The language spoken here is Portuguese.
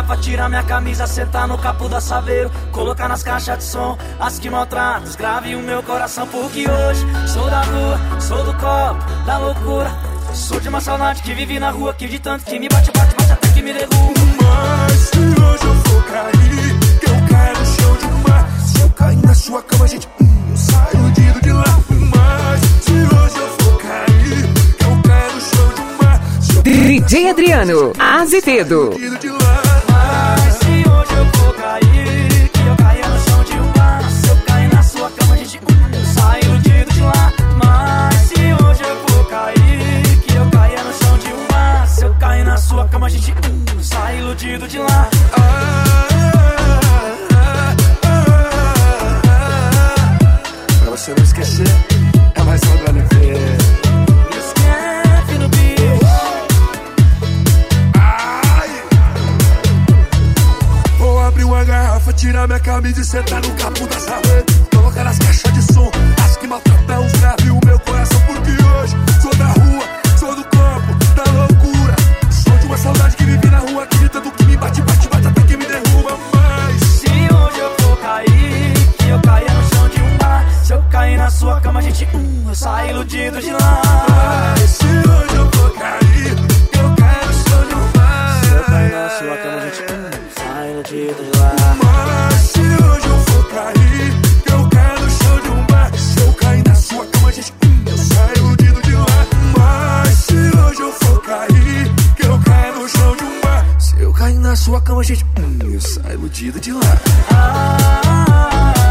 garrafa, tirar minha camisa, sentar no capô da Saveiro, colocar nas caixas de som as que maltratam, escrave o meu coração. Porque hoje sou da rua, sou do copo, da loucura. Sou de uma saudade que vive na rua, que de tanto que me bate, bate, bate até que me derruba. Mas se hoje eu for cair, que eu caio no chão de mar. Se eu cair na sua cama, gente, eu saio iludido de lá. Mas se hoje eu for cair, que eu caio no chão de mar. DJ Adriano Azevedo. Mas se hoje eu for cair, que eu caia no chão de um bar. Se eu cair na sua cama, gente, eu saio iludido de lá. Mas se hoje eu for cair, que eu caia no chão de um bar. Se eu cair na sua cama, gente, eu saio iludido de lá. Pra você não esquecer, é mais só pra não ver. Esquece no beat. Vou abrir uma garrafa, tirar minha camisa e sentar no capô da Saveiro, colocar nas caixas de som as que maltratam, escreve o meu coração. Porque hoje sou da rua, sou do campo, da loucura. Sou de uma saudade que vive na rua, que de tanto que me bate, bate, bate até que me derruba. Mas se hoje eu for cair, que eu caia no chão de um bar. Se eu cair na sua cama, gente, eu saio iludido de lá. mas se hoje eu for cair, que eu caio no chão de um bar. Se eu cair na sua cama, gente, saio iludido de lá. Mas se hoje eu for cair, que eu caio no chão de um bar. Se eu cair na sua cama, gente, eu saio iludido de lá. Mas se hoje eu for cair, que eu caio no chão de um bar. Se eu cair na sua cama, gente, eu saio iludido de lá.